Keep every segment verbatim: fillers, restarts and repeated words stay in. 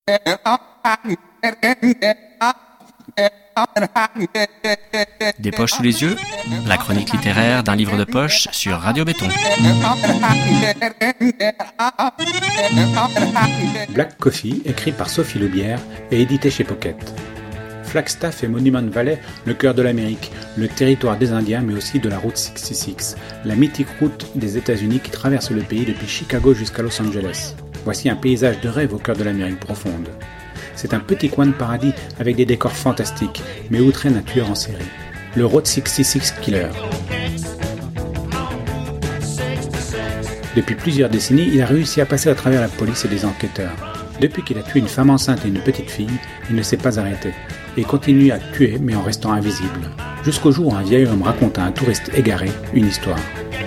Des poches sous les yeux, la chronique littéraire d'un livre de poche sur Radio Béton. Black Coffee, écrit par Sophie Loubière et édité chez Pocket. Flagstaff et Monument Valley, le cœur de l'Amérique, le territoire des Indiens mais aussi de la route soixante-six, la mythique route des États-Unis qui traverse le pays depuis Chicago jusqu'à Los Angeles. Voici un paysage de rêve au cœur de l'Amérique profonde. C'est un petit coin de paradis avec des décors fantastiques, mais où traîne un tueur en série, le Route soixante-six Killer. Depuis plusieurs décennies, il a réussi à passer à travers la police et les enquêteurs. Depuis qu'il a tué une femme enceinte et une petite fille, il ne s'est pas arrêté, et continue à tuer mais en restant invisible, jusqu'au jour où un vieil homme raconte à un touriste égaré une histoire.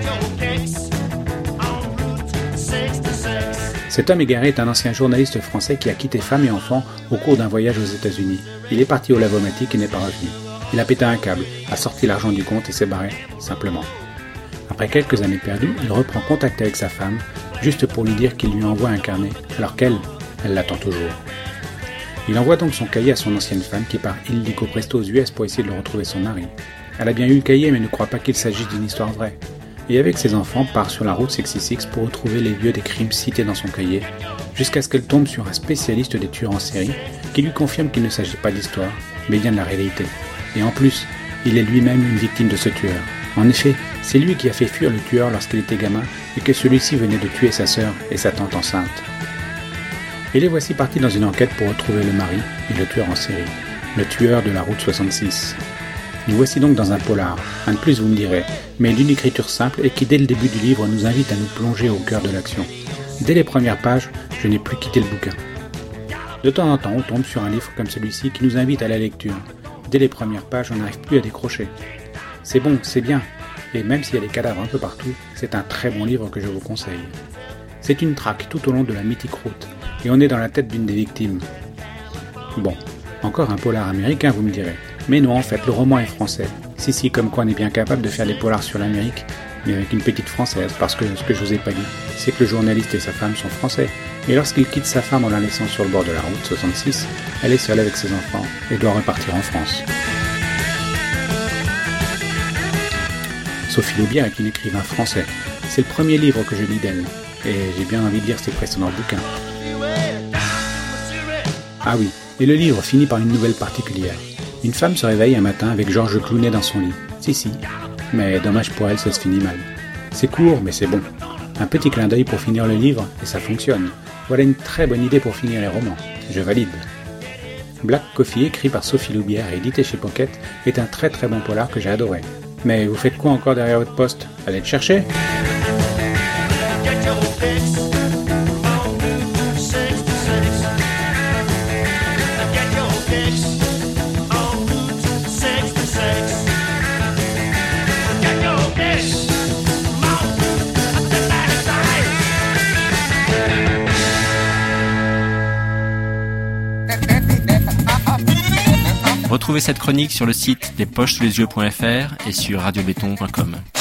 Cet homme égaré est un ancien journaliste français qui a quitté femme et enfants au cours d'un voyage aux États-Unis. Il est parti au Lavomatique et n'est pas revenu. Il a pété un câble, a sorti l'argent du compte et s'est barré, simplement. Après quelques années perdues, il reprend contact avec sa femme, juste pour lui dire qu'il lui envoie un carnet, alors qu'elle, elle l'attend toujours. Il envoie donc son cahier à son ancienne femme qui part illico presto aux U S pour essayer de retrouver son mari. Elle a bien eu le cahier mais ne croit pas qu'il s'agisse d'une histoire vraie. Et avec ses enfants part sur la route soixante-six pour retrouver les lieux des crimes cités dans son cahier, jusqu'à ce qu'elle tombe sur un spécialiste des tueurs en série qui lui confirme qu'il ne s'agit pas d'histoire, mais bien de la réalité. Et en plus, il est lui-même une victime de ce tueur. En effet, c'est lui qui a fait fuir le tueur lorsqu'il était gamin et que celui-ci venait de tuer sa sœur et sa tante enceinte. Et les voici partis dans une enquête pour retrouver le mari et le tueur en série, le tueur de la route soixante-six. Nous voici donc dans un polar, un de plus vous me direz, mais d'une écriture simple et qui dès le début du livre nous invite à nous plonger au cœur de l'action. Dès les premières pages, je n'ai plus quitté le bouquin. De temps en temps, on tombe sur un livre comme celui-ci qui nous invite à la lecture. Dès les premières pages, on n'arrive plus à décrocher. C'est bon, c'est bien, et même s'il y a des cadavres un peu partout, c'est un très bon livre que je vous conseille. C'est une traque tout au long de la mythique route, et on est dans la tête d'une des victimes. Bon, encore un polar américain, vous me direz. Mais non, en fait, le roman est français. Si, si, comme quoi on est bien capable de faire des polars sur l'Amérique, mais avec une petite française, parce que ce que je vous ai pas dit, c'est que le journaliste et sa femme sont français. Et lorsqu'il quitte sa femme en la laissant sur le bord de la route soixante-six, elle est seule avec ses enfants et doit repartir en France. Sophie Loubière est une écrivain français. C'est le premier livre que je lis d'elle, et j'ai bien envie de lire ses précédents bouquins. Ah oui, et le livre finit par une nouvelle particulière. Une femme se réveille un matin avec Georges Clooney dans son lit. Si, si. Mais dommage pour elle, ça se finit mal. C'est court, mais c'est bon. Un petit clin d'œil pour finir le livre, et ça fonctionne. Voilà une très bonne idée pour finir les romans. Je valide. Black Coffee, écrit par Sophie Loubière et édité chez Pocket, est un très très bon polar que j'ai adoré. Mais vous faites quoi encore derrière votre poste ? Allez le chercher ? Retrouvez cette chronique sur le site des poches sous les yeux point f r et sur radio béton point com.